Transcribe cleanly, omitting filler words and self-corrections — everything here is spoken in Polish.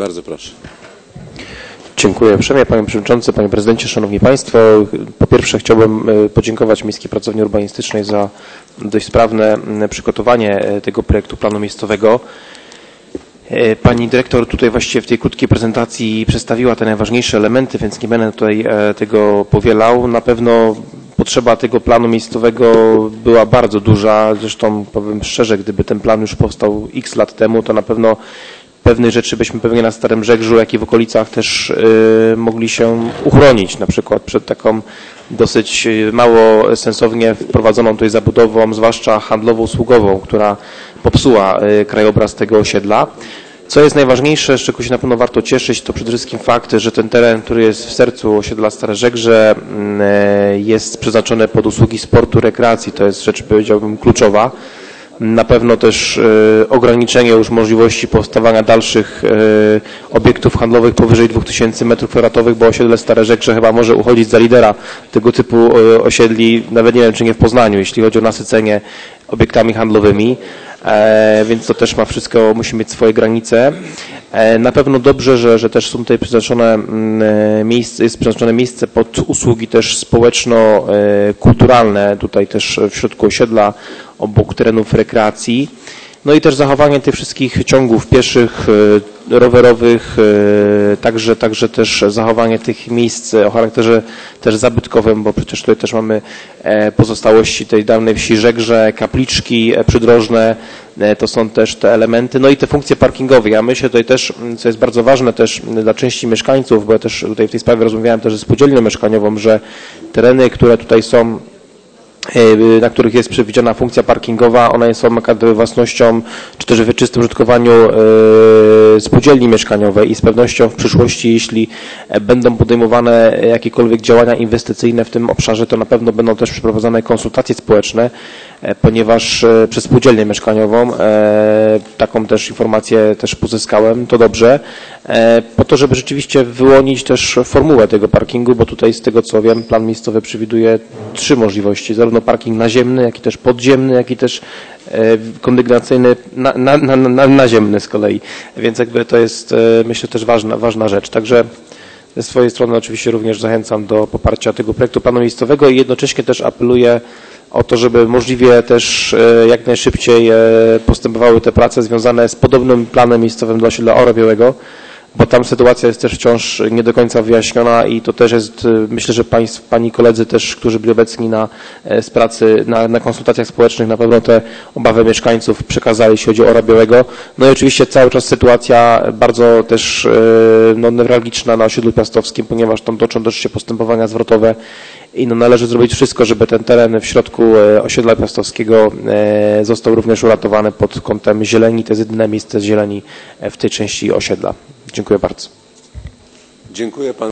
Bardzo proszę. Dziękuję uprzejmie Panie Przewodniczący, Panie Prezydencie, Szanowni Państwo. Po pierwsze chciałbym podziękować Miejskiej Pracowni Urbanistycznej za dość sprawne przygotowanie tego projektu planu miejscowego. Pani dyrektor tutaj właściwie w tej krótkiej prezentacji przedstawiła te najważniejsze elementy, więc nie będę tutaj tego powielał. Na pewno potrzeba tego planu miejscowego była bardzo duża. Zresztą powiem szczerze, gdyby ten plan już powstał x lat temu, to na pewno pewnych rzeczy byśmy pewnie na Starym Żegrzu, jak i w okolicach też mogli się uchronić, na przykład przed taką dosyć mało sensownie wprowadzoną tutaj zabudową, zwłaszcza handlowo-usługową, która popsuła krajobraz tego osiedla. Co jest najważniejsze, z czego się na pewno warto cieszyć, to przede wszystkim fakt, że ten teren, który jest w sercu osiedla Stare Żegrze, jest przeznaczony pod usługi sportu, rekreacji. To jest rzecz, powiedziałbym, kluczowa. Na pewno też ograniczenie już możliwości powstawania dalszych obiektów handlowych powyżej 2000 m2, bo osiedle Stare Żegrze chyba może uchodzić za lidera tego typu osiedli, nawet nie wiem czy nie w Poznaniu, jeśli chodzi o nasycenie obiektami handlowymi. Więc to też ma wszystko, musi mieć swoje granice. Na pewno dobrze, że też są tutaj przeznaczone miejsce, jest przeznaczone miejsce pod usługi też społeczno-kulturalne, tutaj też w środku osiedla, obok terenów rekreacji. No i też zachowanie tych wszystkich ciągów pieszych, rowerowych, także też zachowanie tych miejsc o charakterze też zabytkowym, bo przecież tutaj też mamy pozostałości tej dawnej wsi Żegrze, kapliczki przydrożne, to są też te elementy, no i te funkcje parkingowe. Ja myślę tutaj też, co jest bardzo ważne też dla części mieszkańców, bo ja też tutaj w tej sprawie rozmawiałem też ze spółdzielnią mieszkaniową, że tereny, które tutaj są, na których jest przewidziana funkcja parkingowa, one są własnością czy też w czystym użytkowaniu spółdzielni mieszkaniowej i z pewnością w przyszłości, jeśli będą podejmowane jakiekolwiek działania inwestycyjne w tym obszarze, to na pewno będą też przeprowadzane konsultacje społeczne, ponieważ przez spółdzielnię mieszkaniową taką też informację też pozyskałem, to dobrze, po to, żeby rzeczywiście wyłonić też formułę tego parkingu, bo tutaj z tego co wiem, plan miejscowy przewiduje 3 możliwości, zarówno parking naziemny, jak i też podziemny, jak i też kondygnacyjny naziemny z kolei, więc jakby to jest myślę też ważna rzecz. Także ze swojej strony oczywiście również zachęcam do poparcia tego projektu planu miejscowego i jednocześnie też apeluję o to, żeby możliwie też jak najszybciej postępowały te prace związane z podobnym planem miejscowym dla osiedla Orabiałego, bo tam sytuacja jest też wciąż nie do końca wyjaśniona i to też jest, myślę, że Pani koledzy też, którzy byli obecni z pracy, na konsultacjach społecznych, na pewno te obawy mieszkańców przekazali, jeśli chodzi o Orabiałego. No i oczywiście cały czas sytuacja bardzo też newralgiczna na osiedlu piastowskim, ponieważ tam toczą też się postępowania zwrotowe i należy zrobić wszystko, żeby ten teren w środku osiedla piastowskiego został również uratowany pod kątem zieleni. To jest jedyne miejsce zieleni w tej części osiedla. Dziękuję bardzo. Dziękuję panu.